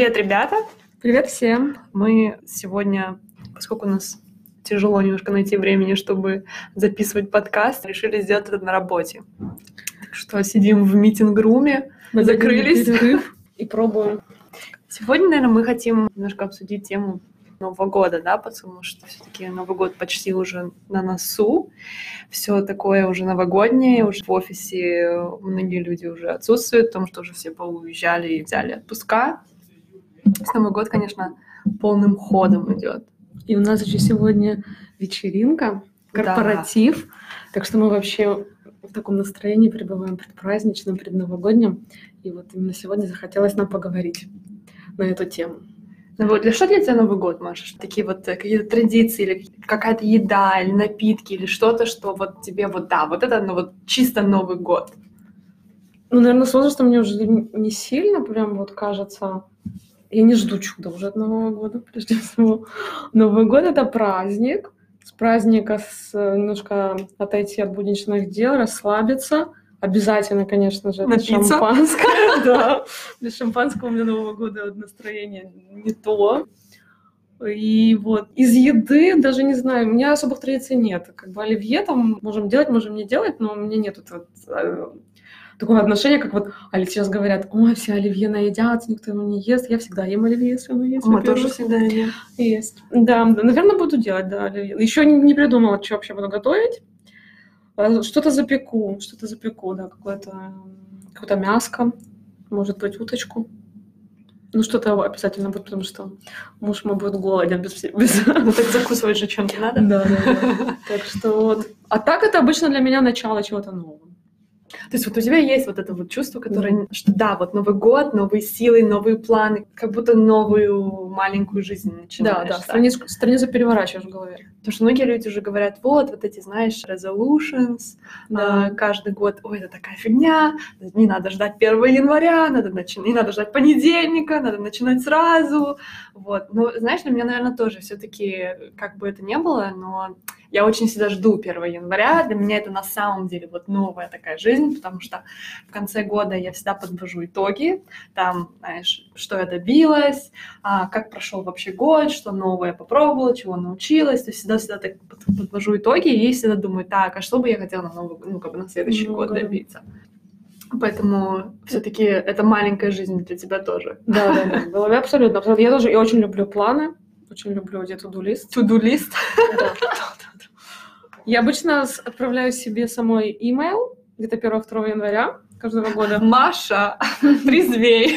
Привет, ребята! Привет всем! Мы сегодня, поскольку у нас тяжело немножко найти времени, чтобы записывать подкаст, решили сделать это на работе. Так что сидим в митинг-руме, Мы закрылись перерыв и пробуем. Сегодня, наверное, мы хотим немножко обсудить тему Нового года, да, потому что все-таки Новый год почти уже на носу, все такое уже новогоднее, уже в офисе многие люди уже отсутствуют, потому что уже все поуезжали и взяли отпуска. Новый год, конечно, полным ходом идет. И у нас еще сегодня вечеринка, корпоратив, да. Так что мы вообще в таком настроении пребываем предпраздничном, предновогоднем. И вот именно сегодня захотелось нам поговорить на эту тему. Ну вот, что для тебя Новый год, Маша? Такие вот какие-то традиции, или какая-то еда, или напитки, или что-то, что вот тебе вот, да, вот это, ну вот чисто Новый год. Ну, наверное, с возрастом мне уже не сильно прям вот кажется. Я не жду чуда уже от Нового года, прежде всего. Новый год — это праздник. С праздника немножко отойти от будничных дел, расслабиться. Обязательно, конечно же, это шампанское. Да. Без шампанского у меня Нового года настроение не то. И вот из еды, даже не знаю, у меня особых традиций нет. Как бы оливье там можем делать, можем не делать, но у меня нет такого отношения, как вот сейчас говорят: ой, все оливье наедятся, никто его не ест. Я всегда ем оливье, если оно есть. Мы тоже всегда едим. Есть. Да, наверное, буду делать, да, оливье. Еще не придумала, что вообще буду готовить. Что-то запеку, да, какое-то мяско, может быть, уточку. Ну, что-то обязательно будет, потому что муж мой будет голоден без... Ну, так закусывать же чем-то надо. Да. Так что вот. А так это обычно для меня начало чего-то нового. То есть вот у тебя есть вот это вот чувство, которое, что да, вот Новый год, новые силы, новые планы, как будто новую маленькую жизнь начинаешь. Да, страницу переворачиваешь в голове. Потому что многие люди уже говорят, вот эти, знаешь, resolutions, каждый год, ой, это такая фигня, не надо ждать 1 января, не надо ждать понедельника, надо начинать сразу, вот. Но, знаешь, для меня, наверное, тоже все-таки, как бы это ни было, но я очень всегда жду 1 января, для меня это на самом деле вот новая такая жизнь, потому что в конце года я всегда подвожу итоги, там, знаешь, что я добилась, как прошел вообще год, что новое попробовала, чего научилась, то есть всегда так подвожу итоги и всегда думаю, так, а что бы я хотела на новый, на следующий год добиться. Поэтому все-таки это маленькая жизнь для тебя тоже. Да, в голове абсолютно. Я очень люблю планы, очень люблю to-do-лист. To-do-лист? Да. Я обычно отправляю себе самой email где-то 1-2 января каждого года. Маша, трезвей!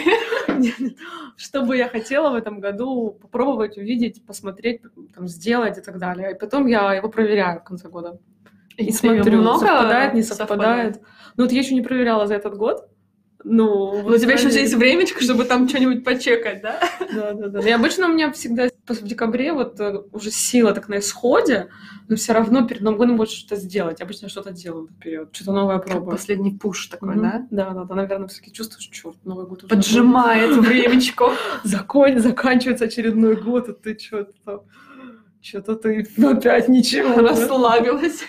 Что бы я хотела в этом году попробовать, увидеть, посмотреть, там, сделать и так далее. И потом я его проверяю в конце года. И смотрю, совпадает, не совпадает. Ну вот я еще не проверяла за этот год. Ну, у тебя еще есть времечко, чтобы там что-нибудь почекать, да? Да. И обычно у меня всегда в декабре вот уже сила так на исходе, но все равно перед Новым годом больше что-то сделать. Обычно что-то делаю вперед, что-то новое пробую. Как последний пуш такой, да? Да, наверное, все-таки чувствуешь, черт, Новый год уже поджимает времечко. Заканчивается очередной год, а ты что-то ты опять ничего. Расслабилась.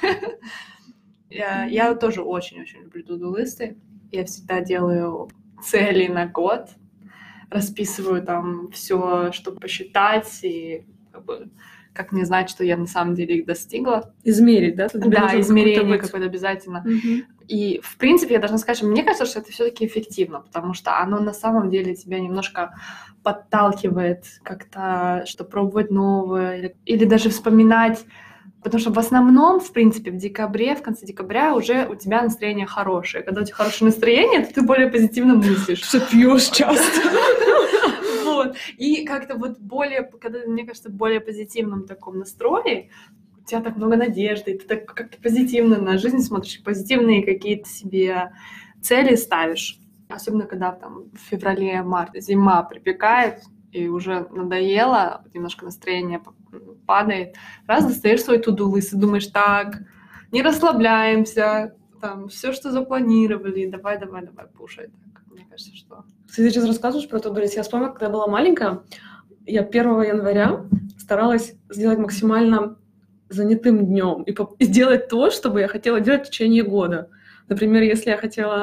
Я тоже очень-очень люблю to-do-листы. Я всегда делаю цели на год, расписываю там все, чтобы посчитать и как мне знать, что я на самом деле их достигла. Измерить, да? Да, измерение какое-то обязательно. И, в принципе, я должна сказать, что мне кажется, что это все-таки эффективно, потому что оно на самом деле тебя немножко подталкивает как-то, что пробовать новое, или даже вспоминать. Потому что в основном, в принципе, в конце декабря уже у тебя настроение хорошее. Когда у тебя хорошее настроение, то ты более позитивно мыслишь. Что пьешь часто. Вот. И как-то вот когда, мне кажется, в более позитивном таком настрое, у тебя так много надежды, и ты так как-то позитивно на жизнь смотришь, позитивные какие-то себе цели ставишь. Особенно, когда там в феврале-марте зима припекает, и уже надоело, немножко настроение падает, раз достаешь свой to-do-лист и думаешь, так, не расслабляемся, там, все, что запланировали, давай, пушай. Так, мне кажется, что... Ты сейчас рассказываешь про to-do-лист. Я вспомнила, когда я была маленькая, я 1 января старалась сделать максимально занятым днем и сделать то, что бы я хотела делать в течение года. Например, если я хотела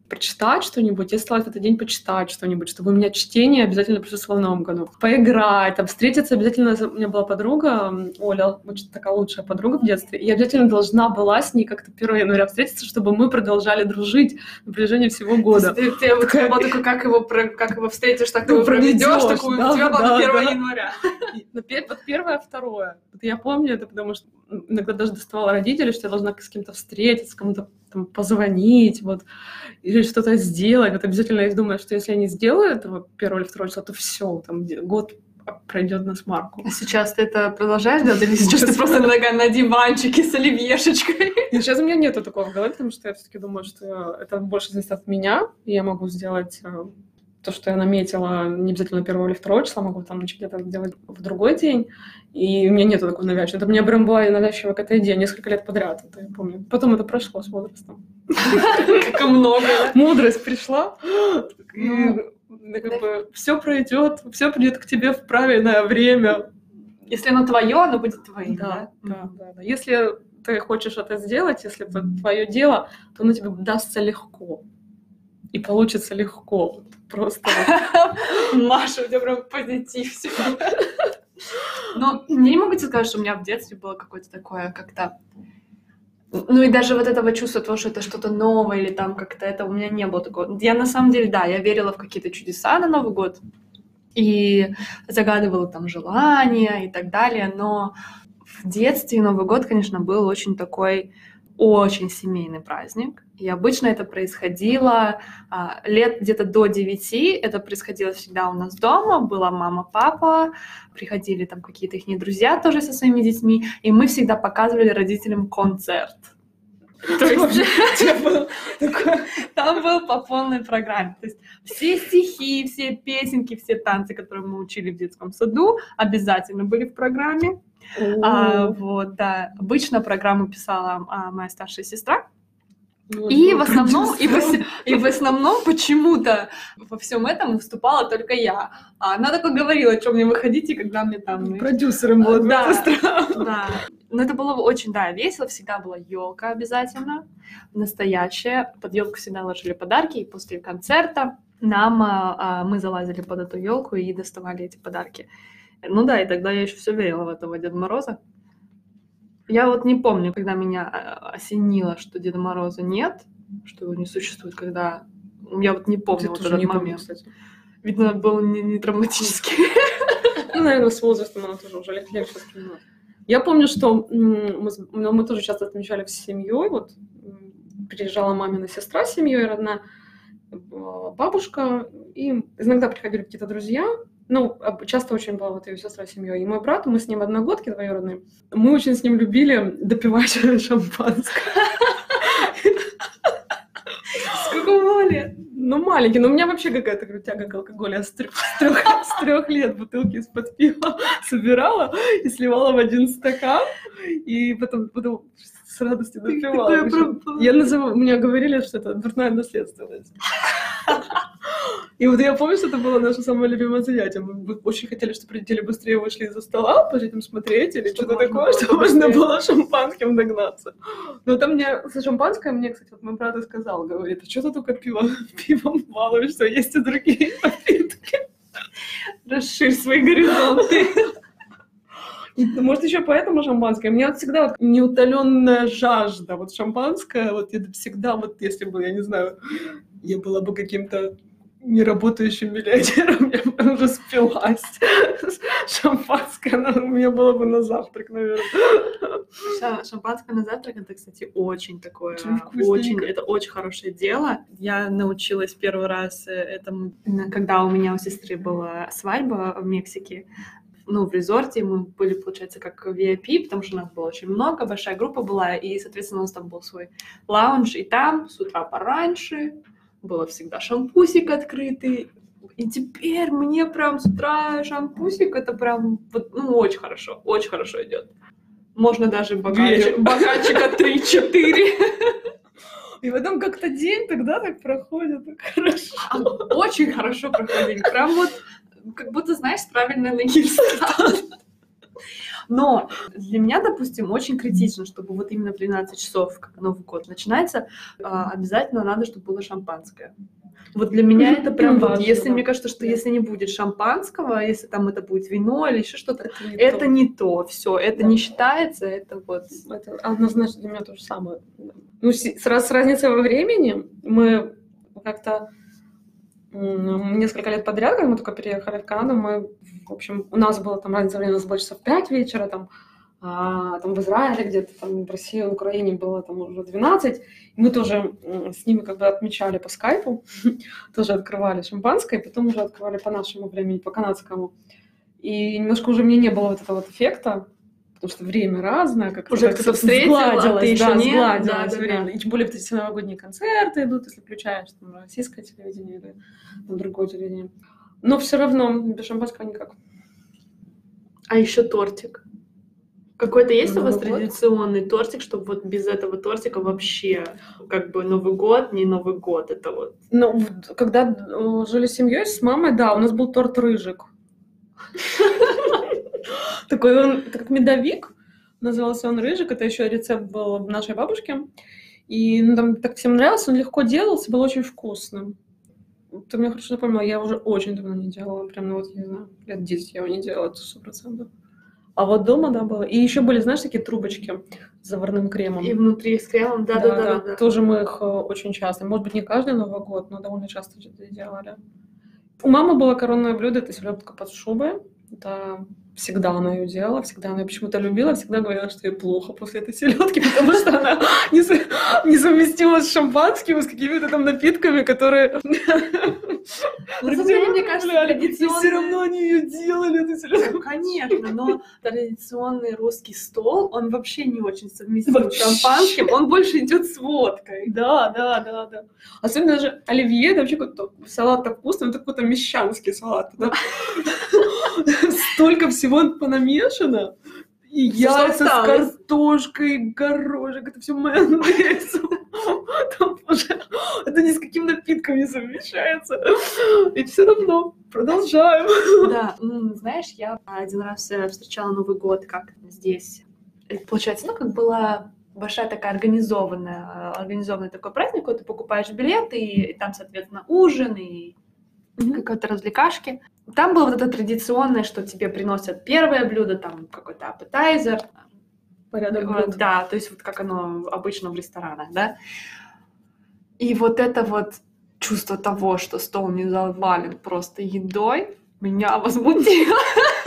прочитать что-нибудь, я старалась в этот день почитать что-нибудь, чтобы у меня чтение обязательно присутствовало в Новом году. Поиграть, там, встретиться обязательно. У меня была подруга, Оля, очень такая лучшая подруга в детстве, и я обязательно должна была с ней как-то 1 января встретиться, чтобы мы продолжали дружить на протяжении всего года. Ты вот такой, как его встретишь, так его проведешь, такую, у тебя было 1 января. Вот 1-2. Вот я помню это, потому что иногда даже доставала родителей, что я должна с кем-то встретиться, кому-то там позвонить, вот, или что-то сделать. Вот обязательно я думаю, что если я не сделаю этого 1 или 2 числа, то все, там год пройдет на смарку. А сейчас ты это продолжаешь делать, или сейчас ты просто на диванчике с оливьешечкой? И сейчас у меня нету такого в голове, потому что я все-таки думаю, что это больше зависит от меня, и я могу сделать то, что я наметила, не обязательно 1 или 2 числа, могу там начать где-то делать в другой день, и у меня нету такой навязчивой. Это у меня прям была навязчивая какая-то идея несколько лет подряд, это я помню. Потом это прошло с возрастом. Как много. Мудрость пришла, и как бы все пройдет, все придет к тебе в правильное время. Если оно твое, оно будет твоим, да? Да. Если ты хочешь это сделать, если это твое дело, то оно тебе дастся легко. И получится легко. Просто Маша, у тебя прям позитив сегодня. Но я не могу тебе сказать, что у меня в детстве было какое-то такое как-то... Ну и даже вот этого чувства того, что это что-то новое или там как-то это у меня не было такого. Я на самом деле, да, я верила в какие-то чудеса на Новый год и загадывала там желания и так далее, но в детстве Новый год, конечно, был очень такой... очень семейный праздник. И обычно это происходило лет где-то до 9. Это происходило всегда у нас дома. Была мама, папа, приходили там какие-то их друзья тоже со своими детьми. И мы всегда показывали родителям концерт. То есть там был по полной программе. То есть все стихи, все песенки, все танцы, которые мы учили в детском саду, обязательно были в программе. Вот, да. Обычно программу писала моя старшая сестра. И в основном почему-то во всем этом выступала только я. А она только говорила, что мне выходите, когда мне там... Продюсером была твоя сестра. Да. Но это было очень, весело. Всегда была елка обязательно, настоящая. Под елку всегда ложили подарки. И после концерта мы залазили под эту елку и доставали эти подарки. Ну да, и тогда я еще все верила в этого Деда Мороза. Я вот не помню, когда меня осенило, что Деда Мороза нет, что его не существует, когда... Я вот не помню вот этот момент. Кстати. Видно, был не травматический. Ну, наверное, с возрастом она тоже уже легче воспринимать. Я помню, что мы тоже часто отмечали всей семьей. Вот приезжала мамина сестра с семьей родная, бабушка, и иногда приходили какие-то друзья. Ну, часто очень была вот ее сестра с семьей. И мой брат, мы с ним одногодки двоюродные, мы очень с ним любили допивать шампанское. Сколько было лет? Ну, маленький. Но у меня вообще какая-то тяга к алкоголю. Я с 3 лет бутылки из-под пива собирала и сливала в один стакан. И потом с радостью допивала. Мне говорили, что это дурная наследственность. И вот я помню, что это было наше самое любимое занятие. Мы очень хотели, чтобы родители быстрее вышли из-за стола, пошли там смотреть или что-то такое, что можно было шампанским догнаться. Но там за шампанское мне, кстати, вот мой брат и сказал, говорит, а что ты только пивом балуешься, есть и другие напитки. Расширь свои горизонты. Может, еще поэтому шампанское. У меня вот всегда вот неутоленная жажда. Вот шампанское, вот я всегда, вот если бы, я не знаю, я была бы каким-то неработающим миллионером, я бы уже спилась. Шампанское у меня было бы на завтрак, наверное. Шампанское на завтрак, это, кстати, очень такое, это очень хорошее дело. Я научилась первый раз этому, когда у меня у сестры была свадьба в Мексике. В резорте мы были, получается, как VIP, потому что нас было очень много, большая группа была, и, соответственно, у нас там был свой лаунж, и там с утра пораньше было всегда шампусик открытый, и теперь мне прям с утра шампусик, это прям, очень хорошо идет. Можно даже бокальчика 3-4. И в этом как-то день тогда так проходит, так хорошо. Очень хорошо проходит, прям вот как будто, знаешь, с правильной ноги встал. Но для меня, допустим, очень критично, чтобы вот именно в 12 часов, как Новый год начинается, обязательно надо, чтобы было шампанское. Вот для меня это прям вот, если, мне кажется, что если не будет шампанского, если там это будет вино или еще что-то, это не то, все, это не считается, это вот... Это однозначно для меня то же самое. Ну, с разницей во времени мы как-то несколько лет подряд, когда мы только переехали в Канаду, мы, в общем, у нас было там разница времени, у нас было часов 5 вечера, там в Израиле где-то, там в России, в Украине было там уже 12, и мы тоже с ними как бы отмечали по скайпу, тоже открывали шампанское, и потом уже открывали по нашему времени, по канадскому. И немножко уже мне не было вот этого вот эффекта, потому что время разное, как уже кто-то встретил, сгладилось, а ты еще нет, сгладилось время. И тем более вот эти новогодние концерты идут, если включаешь там российское телевидение или там, другое телевидение. Но все равно без шампанского никак. А еще тортик. Какой-то есть у вас традиционный тортик, чтобы вот без этого тортика вообще как бы Новый год, не Новый год, это вот... Ну, когда жили с семьей, с мамой, да, у нас был торт «Рыжик». Такой он, как медовик, назывался он «Рыжик», это еще рецепт был нашей бабушки. И там так всем нравился, он легко делался, был очень вкусным. Ты меня хорошо напомнила, я уже очень давно не делала, прям, ну вот, не знаю, лет 10 я его не делала, это 100%. А вот дома, да, было. И еще были, знаешь, такие трубочки с заварным кремом. И внутри с кремом, да. Тоже мы их очень часто, может быть, не каждый Новый год, но довольно часто это делали. У мамы было коронное блюдо, это селедка под шубой. Это всегда она ее делала, всегда она ее почему-то любила, всегда говорила, что ей плохо после этой селедки, потому что она несовместима с шампанским, с какими-то там напитками, которые... Мне кажется, традиционные... Все равно они ее делали, эту селедку. Конечно, но традиционный русский стол, он вообще не очень совместим с шампанским, он больше идет с водкой. Да. Особенно даже оливье, это вообще какой-то салат так вкусный, это какой-то мещанский салат. Столько всего понамешано. И яйца с картошкой, и горошек, это все майонез. Там уже это ни с каким напитком не совмещается. И все равно продолжаем. Да, знаешь, я один раз встречала Новый год как здесь. Это, получается, как была большая такая организованный такой праздник, когда ты покупаешь билеты, и там, соответственно, ужин, и какие-то развлекашки. Там было вот это традиционное, что тебе приносят первое блюдо, там какой-то аппетайзер. Порядок блюд. Да, то есть вот как оно обычно в ресторанах, да. И вот это вот чувство того, что стол не завален просто едой, меня возмутило.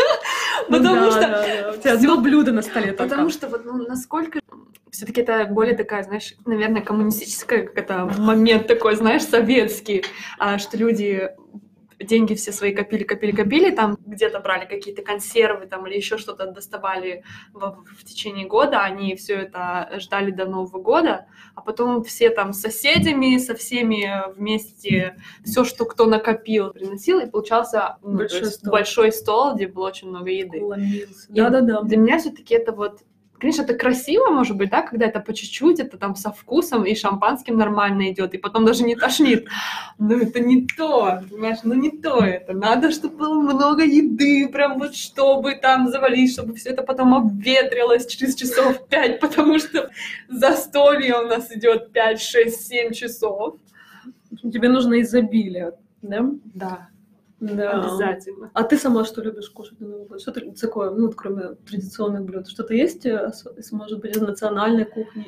Потому что... У тебя одно блюдо на столе только. Потому что вот насколько... Все-таки это более такая, знаешь, наверное, коммунистическая, как это момент такой, знаешь, советский, что люди деньги все свои копили, там где-то брали какие-то консервы там или еще что-то доставали в течение года, они все это ждали до Нового года, а потом все там с соседями, со всеми вместе все, что кто накопил, приносил, и получался большой стол, где было очень много еды. Да. Для меня все-таки это вот, конечно, это красиво, может быть, да, когда это по чуть-чуть, это там со вкусом, и шампанским нормально идет, и потом даже не тошнит. Но это не то, понимаешь, не то это. Надо, чтобы было много еды, прям вот чтобы там завалить, чтобы все это потом обветрилось через часов 5, потому что застолье у нас идет 5, 6, 7 часов. Тебе нужно изобилие, да? Да, обязательно. А ты сама что любишь кушать на Новый год? Что такое, ну, кроме традиционных блюд? Что-то есть, может быть, из национальной кухни?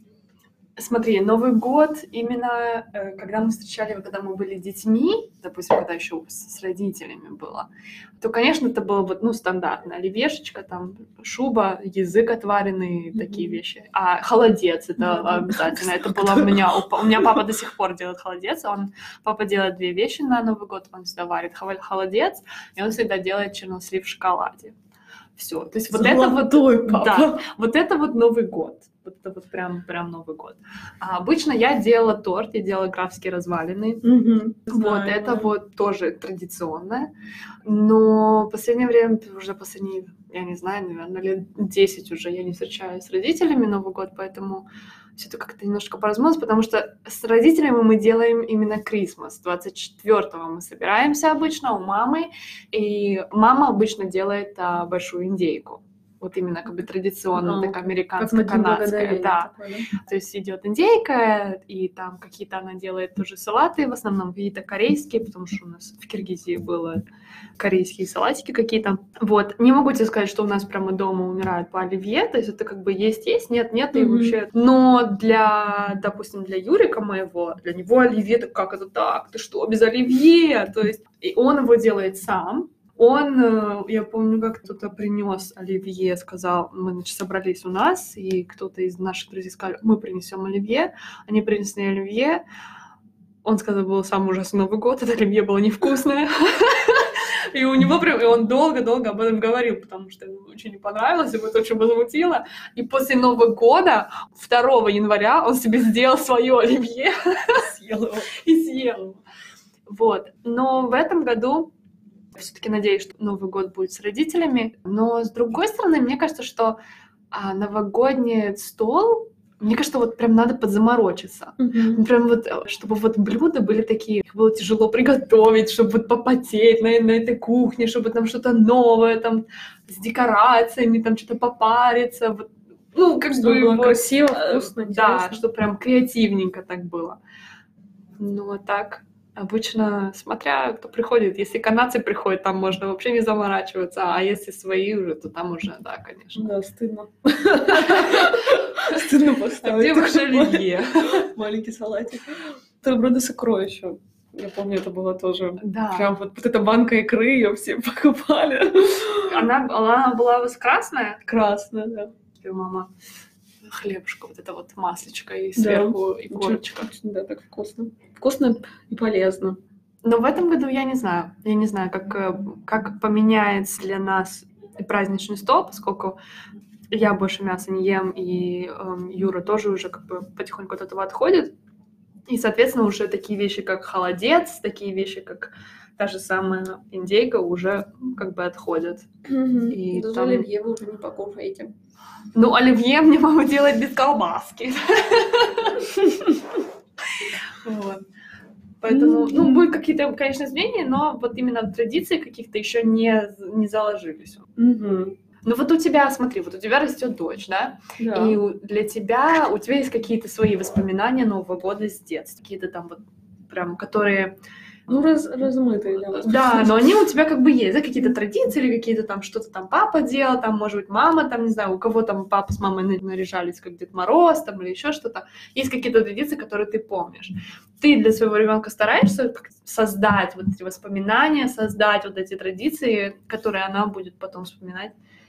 Смотри, Новый год, именно когда мы встречали, когда мы были детьми, допустим, когда еще с родителями было, то, конечно, это было вот, стандартно. Оливьешечка, там, шуба, язык отваренный, такие вещи. А холодец, это обязательно. Это было у меня папа до сих пор делает холодец. Папа делает 2 вещи на Новый год. Он всегда варит холодец, и он всегда делает чернослив в шоколаде. Все. То есть вот это вот... Папа. Да, вот это вот Новый год. Вот это вот прям Новый год. А обычно я делала торт, я делала графские развалины. Знаю, это вот тоже традиционное. Но в последнее время, я не знаю, наверное, лет 10 уже я не встречаюсь с родителями Новый год, поэтому все это как-то немножко поразмылось, потому что с родителями мы делаем именно Крисмас. 24-го мы собираемся обычно у мамы, и мама обычно делает большую индейку. вот именно как бы традиционно, такая Как американско-канадская, да. такой, да? То есть идет индейка, и там какие-то она делает тоже салаты, в основном какие-то корейские, потому что у нас в Киргизии было корейские салатики какие-то. Вот. Не могу тебе сказать, что у нас прямо дома умирают по оливье, то есть это как бы есть, нет, и вообще. Но допустим, для Юрика моего, для него оливье, так как это так? Ты что, без оливье? То есть и он его делает сам. Я помню, как кто-то принес оливье, сказал, мы, значит, собрались у нас, и кто-то из наших друзей сказал, мы принесем оливье. Они принесли оливье. Он сказал, был самый ужасный Новый год, это оливье было невкусное. И у него прям, и он долго-долго об этом говорил, потому что ему очень не понравилось, его это очень возмутило. И после Нового года, 2 января, он себе сделал свое оливье и съел его. Вот. Но в этом году все-таки надеюсь, что Новый год будет с родителями. Но с другой стороны, мне кажется, что новогодний стол, мне кажется, вот прям надо подзаморочиться. Прям вот, чтобы вот блюда были такие, их было тяжело приготовить, чтобы вот попотеть на этой кухне, чтобы там что-то новое, там с декорациями, там что-то попариться. Вот, ну, как чтобы бы было вот, красиво, вкусно, да, интересно. чтобы прям креативненько так было. Ну, а так, обычно, смотря кто приходит, если канадцы приходят, там можно вообще не заморачиваться, а если свои уже, то там уже, да, конечно. Да, стыдно. Стыдно поставить. Где ваше оливье? Маленький салатик. Это вроде сокровище. Я помню, это было тоже. Да. Прям вот эта банка икры, ее все покупали. Она была красная? Красная, да. Мама хлебушка, вот это вот маслечко и сверху икорочка. Да, так вкусно. Вкусно и полезно. Но в этом году я не знаю. Я не знаю, как поменяется для нас праздничный стол, поскольку я больше мяса не ем, и Юра тоже уже как бы потихоньку от этого отходит. И, соответственно, уже такие вещи, как холодец, такие вещи, как та же самая индейка, уже как бы отходят. И даже оливье вы уже не покушаете. Ну, оливье мне мама делает без колбаски. Поэтому, будут какие-то, конечно, изменения, но вот именно традиции каких-то еще не заложились. Ну вот у тебя, смотри, вот у тебя растет дочь, да? Да. И у тебя есть какие-то свои воспоминания Нового года с детства, какие-то там вот прям, которые... Ну, размытые, да. Да, но они у тебя как бы есть, да, какие-то традиции или какие-то там, что-то там папа делал, там, может быть, мама, там, не знаю, у кого там папа с мамой наряжались, как Дед Мороз, там, или еще что-то. Есть какие-то традиции, которые ты помнишь. Ты для своего ребенка стараешься создать вот эти воспоминания, создать вот эти традиции, которые она будет потом вспоминать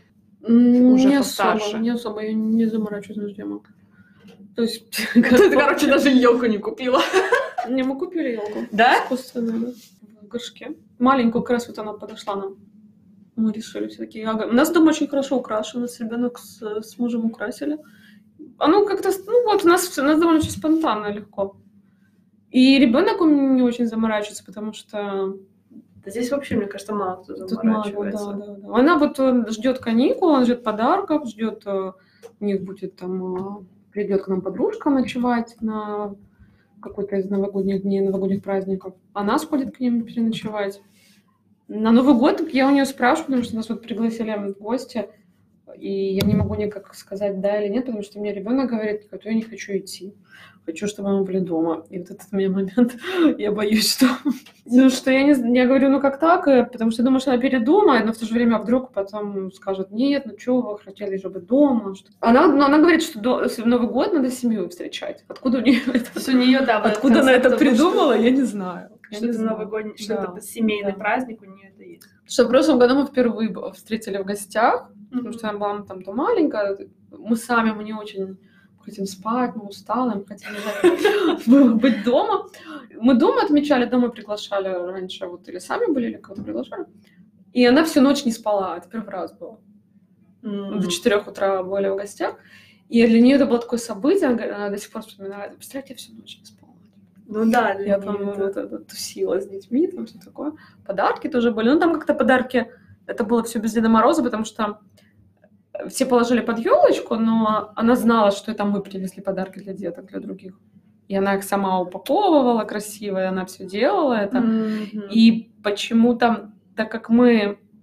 уже постарше? Не особо, я не заморачиваюсь на тему. То есть... Ты, короче, даже елку не купила. Не, мы купили елку. Да? Искусственную, да. В горшке. Маленькую как раз вот она подошла нам. Мы решили все-таки. У нас дом очень хорошо украшен. У нас ребенок с мужем украсили. Оно как-то... Ну вот, у нас довольно очень спонтанно, легко. И ребенок он не очень заморачивается, потому что... Здесь вообще, мне кажется, мало кто заморачивается. Да. Она вот ждет каникул, она ждет подарков, ждет... У них будет там... Придет к нам подружка ночевать на какой-то из новогодних дней, новогодних праздников. Она сходит к ним переночевать. На Новый год я у нее спрашиваю, потому что нас вот пригласили в гости, и я не могу никак сказать да или нет, потому что мне ребенок говорит, что я не хочу идти. Хочу, чтобы мы были дома. И вот этот у меня момент, я боюсь, что... Ну, что я говорю, ну как так? Потому что думаю, что она передумает, но в то же время вдруг потом скажет, нет, ну что вы хотели же быть дома? Она говорит, что Новый год надо с семьей встречать. Откуда у нее это? Откуда она это придумала, я не знаю. Что-то новогодний, что-то семейный праздник у нее это есть. Что в прошлом году мы впервые встретили в гостях, потому что она была там то маленькая, мы не очень... хотим спать, мы устали, мы хотим быть дома. Мы дома отмечали, дома приглашали раньше, вот или сами были, или кого-то приглашали. И она всю ночь не спала, это первый раз было. До 4 утра были в гостях. И для нее это было такое событие, она до сих пор вспоминает. Представляете, я всю ночь не спала. Ну да, я там тусила с детьми, там все такое. Подарки тоже были. Ну там как-то подарки, это было все без Деда Мороза, потому что все положили под елочку, но она знала, что это мы привезли подарки для деток, для других. И она их сама упаковывала красиво, и она все делала это. И почему-то, так как мы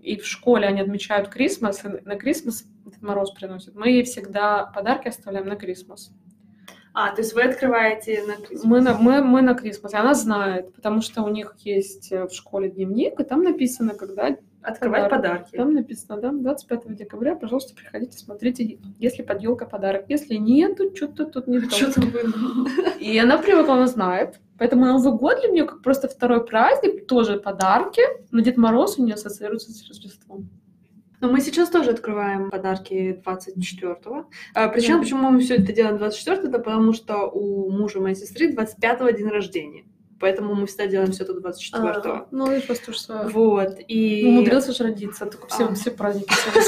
и в школе они отмечают Крисмас, и на Крисмас Дед Мороз приносит, мы ей всегда подарки оставляем на Крисмас. То есть вы открываете на Крисмас? Мы на Крисмас, и она знает, потому что у них есть в школе дневник, и там написано, когда открывать подарки. Там написано, да, 25 декабря, пожалуйста, приходите, смотрите, если под елкой подарок. Если нет, то что-то тут не то. Что-то было. И она привыкла, она знает. Поэтому Новый год для нее как просто второй праздник, тоже подарки, но Дед Мороз у нее ассоциируется с Рождеством. Но мы сейчас тоже открываем подарки 24-го. Причем, почему мы все это делаем 24-го, это потому что у мужа моей сестры 25-го день рождения. Поэтому мы всегда делаем все это 24-го. Ну, и просто уж свое. Вот, и... Умудрился же родиться, только все праздники.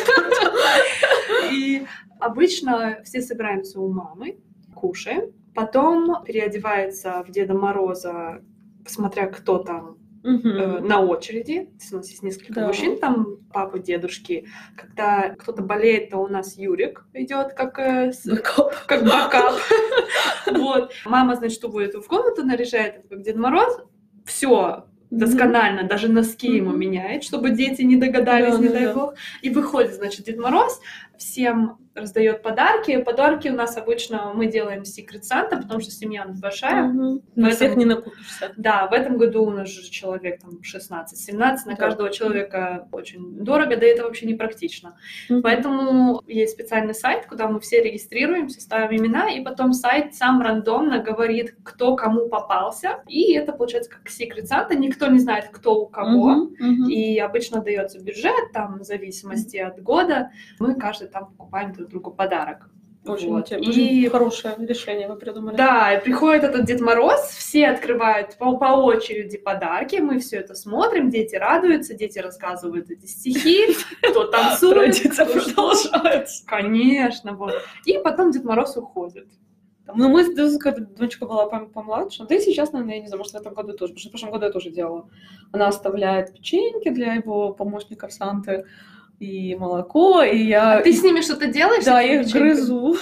И обычно все собираемся у мамы, кушаем, потом переодевается в Деда Мороза, смотря кто там на очереди. У нас есть несколько мужчин, там папы, дедушки. Когда кто-то болеет, то у нас Юрик идет как бэкап. Вот. Мама, значит, уводит его в комнату, наряжает его как Дед Мороз. Все досконально, даже носки ему меняет, чтобы дети не догадались, не дай бог. И выходит, значит, Дед Мороз, всем раздает подарки. Подарки у нас обычно мы делаем Secret Santa, потому что семья большая. На всех не накупишься. Да, в этом году у нас же человек там 16-17, на каждого человека очень дорого, да и это вообще не практично. Поэтому есть специальный сайт, куда мы все регистрируемся, ставим имена, и потом сайт сам рандомно говорит, кто кому попался. И это получается как Secret Santa, никто не знает, кто у кого. И обычно дается бюджет, там, в зависимости от года. Мы каждый там покупаем друг другу подарок. Очень хорошее решение вы придумали. Да, и приходит этот Дед Мороз, все открывают по очереди подарки, мы все это смотрим, дети радуются, дети рассказывают эти стихи, кто танцует, традиция продолжается. Конечно, вот. И потом Дед Мороз уходит. Ну, мы, когда дочка была помладше, да и сейчас, наверное, я не знаю, может, в этом году тоже, потому что в прошлом году я тоже делала. Она оставляет печеньки для его помощников Санты, и молоко, и я... А ты с ними что-то делаешь? Да, я их грызу.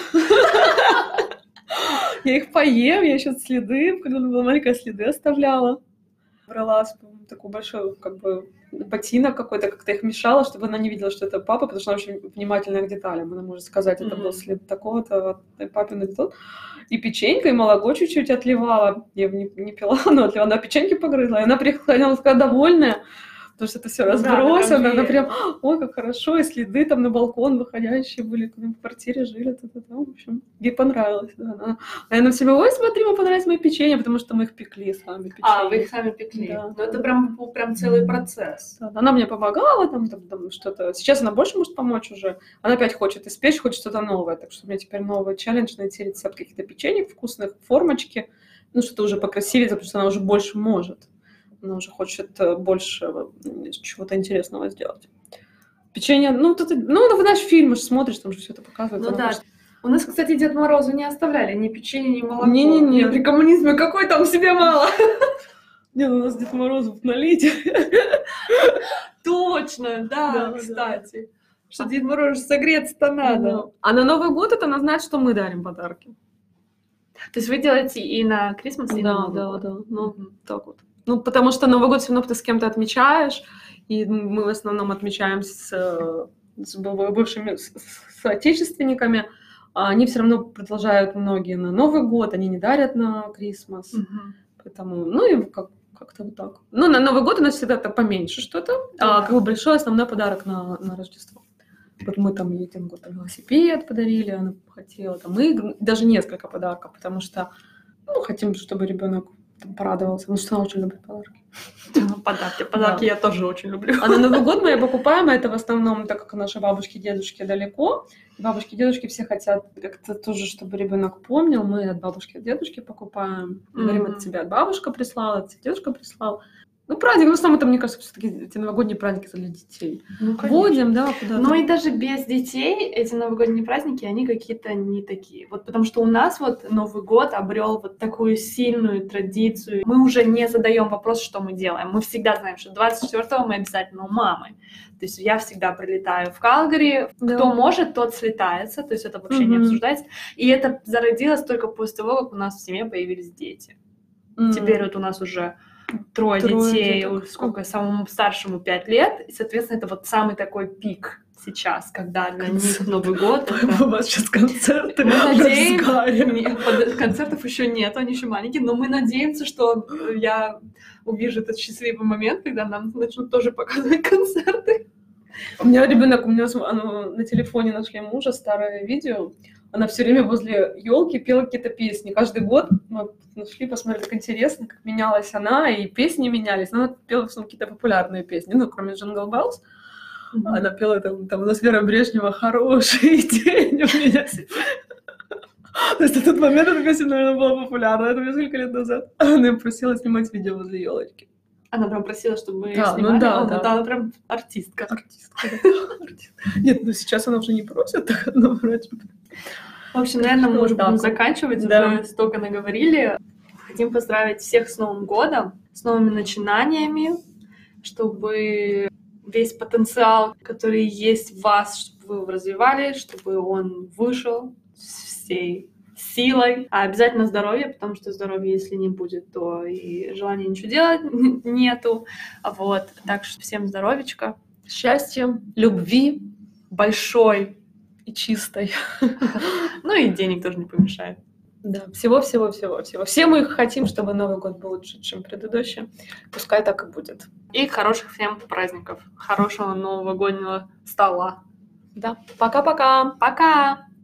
Я их поем, я еще следы, когда она была маленькая, следы оставляла. Брала такой большой, как бы, ботинок какой-то, как-то их мешала, чтобы она не видела, что это папа, потому что она очень внимательна к деталям. Она может сказать, это был след такого-то, папин и тот. И печенька, и молоко чуть-чуть отливала. Я не пила, но отливала. Она печеньки погрызла, и она приехала, она такая довольная. Потому что это все разбросано, она прям, ой, как хорошо, и следы там на балкон выходящие были, в квартире жили, в общем, ей понравилось. Да. А она всем, ой, смотри, мне понравилось мои печенья, потому что мы их пекли сами. Печенье. Вы их сами пекли? Да. Ну, это прям целый процесс. Да, она мне помогала, там что-то. Сейчас она больше может помочь уже. Она опять хочет испечь, хочет что-то новое, так что у меня теперь новый челлендж найти рецепт каких-то печеньев вкусных, формочки, ну, что-то уже покрасивее, потому что она уже больше может. Она уже хочет больше чего-то интересного сделать. Печенье, ну, в наш фильм смотришь, там же все это показывает. Ну да. У нас, кстати, Дед Морозу не оставляли ни печенье, ни молоко. Не. При коммунизме какой там себе мало? Нет, у нас Дед Морозов налить. Точно, да, кстати. Что Дед Мороз согреться-то надо. А на Новый год это она знает, что мы дарим подарки. То есть вы делаете и на Крисмас, и на Новый год? Да. Ну, так вот. Ну, потому что Новый год все равно ты с кем-то отмечаешь, и мы в основном отмечаем с бывшими соотечественниками. Они все равно продолжают многие на Новый год, они не дарят на Крисмас. Поэтому, ну, и как-то вот так. Ну, на Новый год у нас всегда поменьше что-то, как бы большой основной подарок на Рождество. Вот мы там ей год велосипед подарили, она хотела, там, мы даже несколько подарков, потому что, ну, хотим, чтобы ребенок порадовался, потому что она очень любит подарки. Подарки я тоже очень люблю. А на Новый год мы покупаем, это в основном, так как наши бабушки и дедушки далеко, бабушки и дедушки все хотят как-то тоже, чтобы ребенок помнил, мы от бабушки и дедушки покупаем, говорим, это тебе от бабушка прислала, это тебе дедушка прислал. Ну, праздник, в основном это, мне кажется, все-таки эти новогодние праздники для детей. Ну, водим, да, куда-то. Но и даже без детей эти новогодние праздники, они какие-то не такие. Вот потому что у нас вот Новый год обрел вот такую сильную традицию. Мы уже не задаем вопрос, что мы делаем. Мы всегда знаем, что 24-го мы обязательно у мамы. То есть я всегда прилетаю в Калгари. Да. Кто может, тот слетается. То есть это вообще не обсуждается. И это зародилось только после того, как у нас в семье появились дети. Теперь вот у нас уже трое детей, деток. сколько, самому старшему 5 лет, и, соответственно, это вот самый такой пик сейчас, когда для них Новый год. У вас сейчас концерты. Мы надеемся, концертов еще нет, они еще маленькие, но мы надеемся, что я увижу этот счастливый момент, когда нам начнут тоже показывать концерты. У меня ребенок, на телефоне нашли мужа старое видео. Она все время возле елки пела какие-то песни. Каждый год мы нашли, посмотрели, как интересно, как менялась она, и песни менялись. Но она пела в основном какие-то популярные песни, кроме Jingle Bells. Она пела там у нас Вера Брежнева «Хороший день у меня». То есть в тот момент эта песня, наверное, была популярна. Это несколько лет назад. Она просила снимать видео возле елочки. Она прям просила, чтобы снимали? Да, она прям артистка. Нет, сейчас она уже не просит, так одно вроде. В общем, наверное, мы уже будем заканчивать. Уже столько наговорили. Хотим поздравить всех с Новым годом, с новыми начинаниями, чтобы весь потенциал, который есть в вас, чтобы вы его развивали, чтобы он вышел всей силой. А обязательно здоровье, потому что здоровья, если не будет, то и желания ничего делать нету. Вот. Так что всем здоровечка, счастья, любви большой и чистой. Ну и денег тоже не помешает. Да, всего-всего-всего-всего. Все мы хотим, чтобы Новый год был лучше, чем предыдущий. Пускай так и будет. И хороших всем праздников. Хорошего новогоднего стола. Да. Пока-пока. Пока!